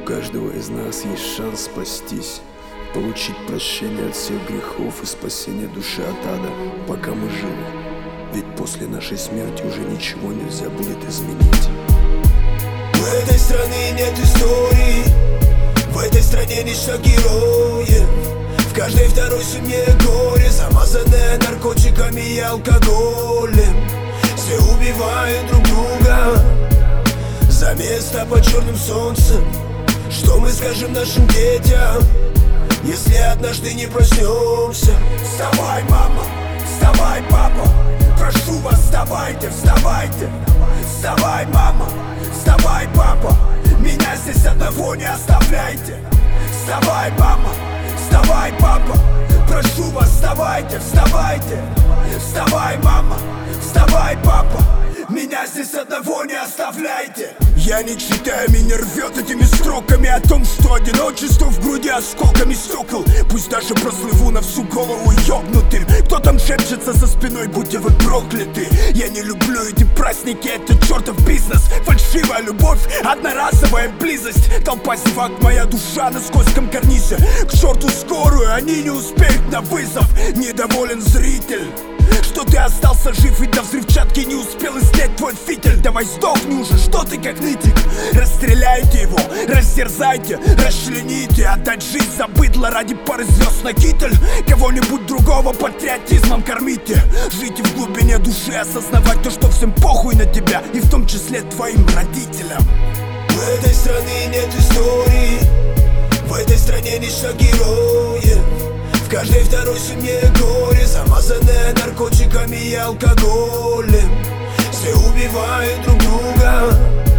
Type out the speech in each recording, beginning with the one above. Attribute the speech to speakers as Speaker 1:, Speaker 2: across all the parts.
Speaker 1: каждого из нас есть шанс спастись, получить прощение от всех грехов и спасение души от ада, пока мы живы. Ведь после нашей смерти уже ничего нельзя будет изменить.
Speaker 2: У этой страны нет истории, в этой стране лишь героев. В каждой второй семье горе, замазанное наркотиками и алкоголем. Все убивают друг друга за место под черным солнцем. Что мы скажем нашим детям, если однажды не проснемся? Вставай, мама, вставай, папа, прошу вас, вставайте, вставайте. Вставай, мама, вставай, папа, меня здесь одного не оставляйте. Вставай, мама, вставай, папа, прошу вас, вставайте, вставайте. Вставай, мама, вставай, папа, меня здесь одного не оставляйте. Я не читаю, меня рвет этими строками о том, что одиночество в груди осколками стекол. Пусть даже прослыву на всю голову ёбнутым. Кто там шепчется за спиной, будьте вы прокляты. Я не люблю эти праздники, это чертов бизнес. Фальшивая любовь, одноразовая близость. Толпа зевак, моя душа на скользком карнизе. К черту скорую, они не успеют на вызов. Недоволен зритель, что ты остался жив и до взрывчатки не успел излить твой фитиль. Давай сдохни уже, что ты как нытик. Расстреляйте его, растерзайте, расчлените. Отдать жизнь за быдло ради пары звезд на китель. Кого-нибудь другого патриотизмом кормите. Жить в глубине души, осознавать то, что всем похуй на тебя, и в том числе твоим родителям. У этой страны нет истории, в этой стране лишь героев. В каждой второй семье горе, замазанное наркотиками и алкоголем. Все убивают друг друга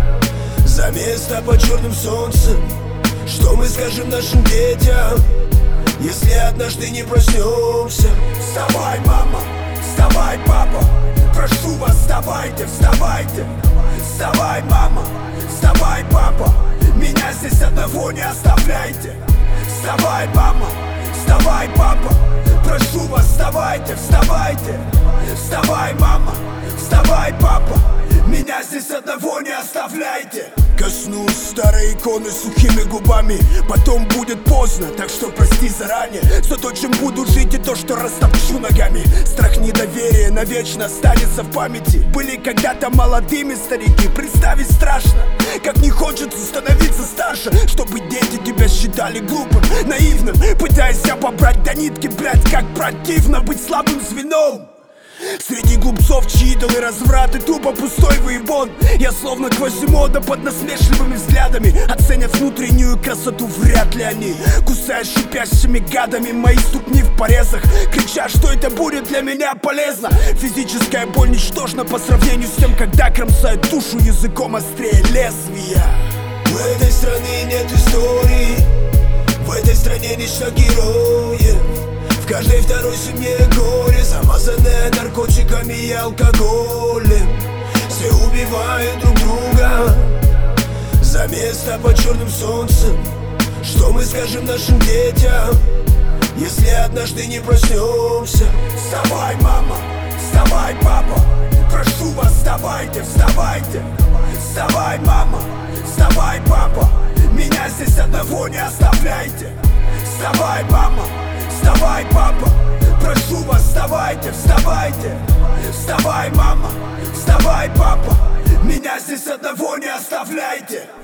Speaker 2: за место под черным солнцем. Что мы скажем нашим детям, если однажды не проснемся? Вставай, мама, вставай, папа, прошу вас, вставайте, вставайте. Вставай, мама, вставай, папа, меня здесь одного не оставляйте. Вставай, мама, вставай, папа, прошу вас, вставайте, вставайте. Вставай, мама, вставай, папа, меня здесь одного не оставляйте. Коснусь старой иконы сухими губами, потом будет поздно, так что прости заранее за то, чем буду жить, и то, что растопчу ногами. Страх недоверия навечно останется в памяти. Были когда-то молодыми старики, представить страшно, как не хочется становиться старше. Чтобы дети тебя считали глупым, наивным, пытаясь обобрать до нитки, блять, как противно быть слабым звеном среди глупцов, чьи идолы разврат и тупо пустой выебон. Я словно Квазимода под насмешливыми взглядами. Оценят внутреннюю красоту, вряд ли они. Кусая шипящими гадами мои ступни в порезах, крича, что это будет для меня полезно. Физическая боль ничтожна по сравнению с тем, когда кромсает душу языком острее лезвия. У этой страны нет истории, в этой стране лишь героев. В каждой второй семье горе, замазанное наркотиками и алкоголем. Все убивают друг друга за место под черным солнцем. Что мы скажем нашим детям, если однажды не проснемся? Вставай, мама, вставай, папа, прошу вас, вставайте, вставайте. Вставай, мама, вставай, папа, меня здесь одного не оставляйте. Вставай, мама, вставай, папа, прошу вас, вставайте, вставайте. Вставай, мама, вставай, папа, меня здесь одного не оставляйте.